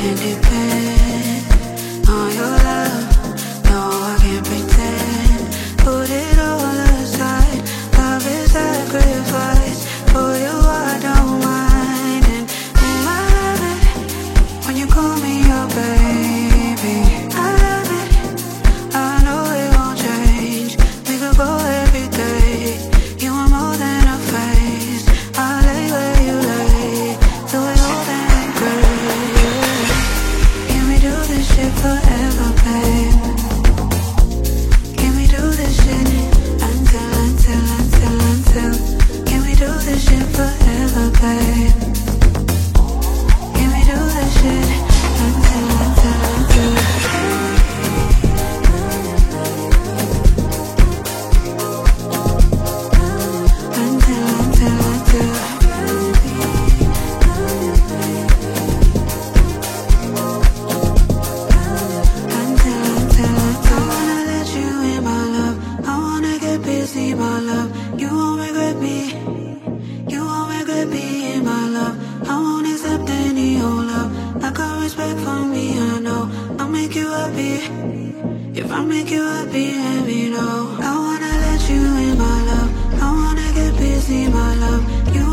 can depend on your love. No, I can't pretend. Put it all aside. Love is sacrifice. For you, I don't mind. And I love it when you call me your baby. I love it. I know it won't change. We could go every day. You are more than a face. I lay where you lay. Do it all that great. Can we do this shit forever, babe? Can we do this shit until? Can we do this shit forever, babe? Can we do this shit until? If I make you happy, let me know. I wanna let you in my love. I wanna get busy, my love. You